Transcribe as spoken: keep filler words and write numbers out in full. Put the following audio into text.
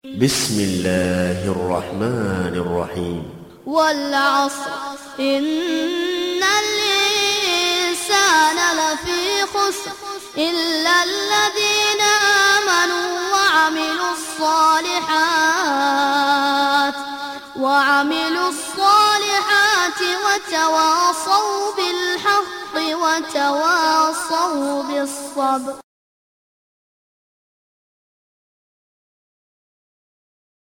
بسم الله الرحمن الرحيم. والعصر إن الإنسان لفي خسر إلا الذين آمنوا وعملوا الصالحات وعملوا الصالحات وتواصوا بالحق وتواصوا بالصبر.